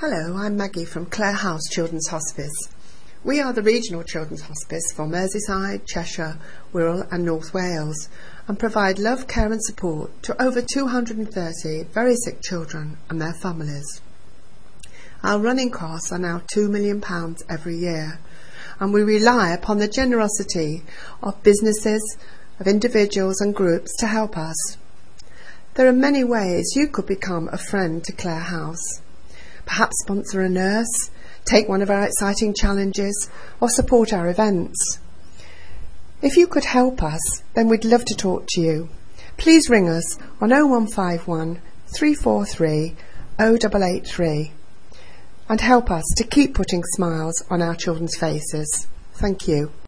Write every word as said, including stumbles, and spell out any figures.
Hello, I'm Maggie from Clare House Children's Hospice. We are the regional children's hospice for Merseyside, Cheshire, Wirral and North Wales and provide love, care and support to over two hundred thirty very sick children and their families. Our running costs are now two million pounds every year, and we rely upon the generosity of businesses, of individuals and groups to help us. There are many ways you could become a friend to Clare House. Perhaps sponsor a nurse, take one of our exciting challenges, or support our events. If you could help us, then we'd love to talk to you. Please ring us on oh one five one, three four three, oh eight eight three and help us to keep putting smiles on our children's faces. Thank you.